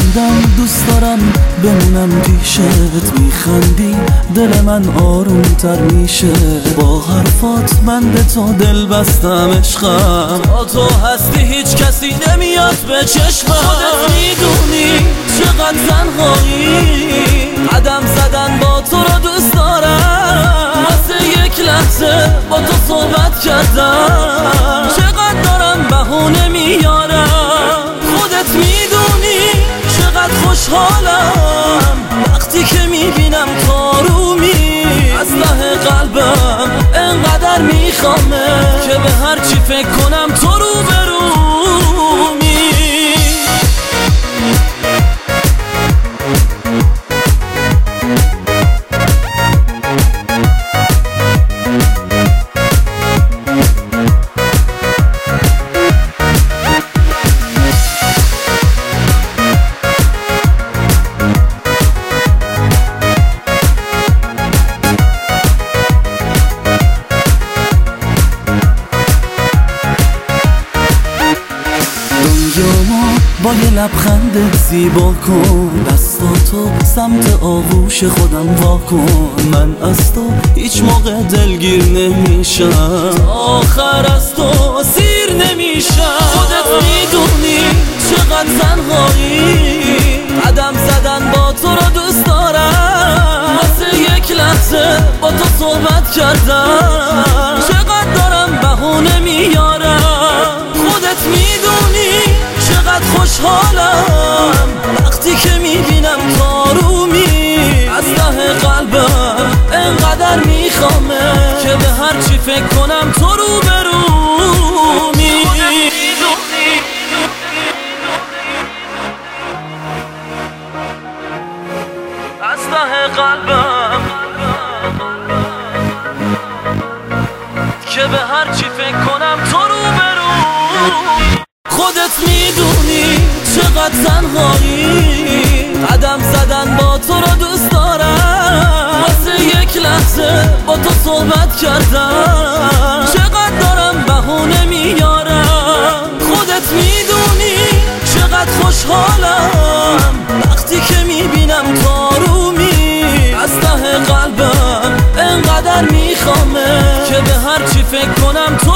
میخندم دوست دارم بمونم پیشت، میخندی دل من آروم تر میشه. با حرفات من به تو دل بستم عشقم، تا تو هستی هیچ کسی نمیاد به چشمم. خودت میدونی چقدر تنهایی، قدم زدن با تو رو دوست دارم. واسه یک لحظه با تو صحبت کردم، چقدر دارم بهونه میارم. خودت میدونی چقدر خوشحالم وقتی که میبینم تو آرومی. از ته قلبم انقدر میخوامه که به هر چی فکر کنم تو رو برومی. با یه لبخندت زیبا کن، دستاتو سمت آغوش خودم واکن. من از تو هیچ موقع دلگیر نمیشم، آخر از تو سیر نمیشم. خودت میدونی چقدر تنهایی، قدم زدن با تو رو دوست دارم. واسه یک لحظه با تو صحبت کردم، چقدر دارم بهونه میارم. خودت میدونی چقدر خوشحالم وقتی که میبینم تو آرومی. از ته قلبم انقدر میخوامه که به هر چی فکر کنم تو رو برومی. از ته قلبم که به هر چی فکر کنم تو رو برومی. خودت میدونی چقدر تنهایی، قدم زدن با تو رو دوست دارم. واسه یک لحظه با تو صحبت کردم، چقدر دارم بهونه میارم. خودت میدونی چقدر خوشحالم وقتی که میبینم تو آرومی. از ته قلبم انقدر میخوامه که به هر چی فکر کنم تو